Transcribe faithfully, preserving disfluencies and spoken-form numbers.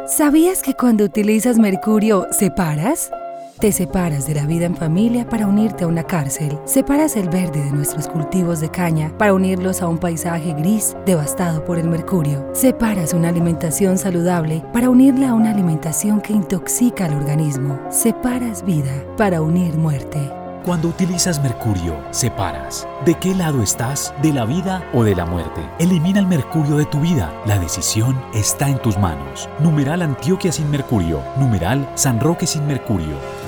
¿Sabías que cuando utilizas mercurio, separas? Te separas de la vida en familia para unirte a una cárcel. Separas el verde de nuestros cultivos de caña para unirlos a un paisaje gris devastado por el mercurio. Separas una alimentación saludable para unirla a una alimentación que intoxica al organismo. Separas vida para unir muerte. Cuando utilizas mercurio, separas. ¿De qué lado estás? ¿De la vida o de la muerte? Elimina el mercurio de tu vida. La decisión está en tus manos. Numeral Antioquia sin mercurio. Numeral San Roque sin mercurio.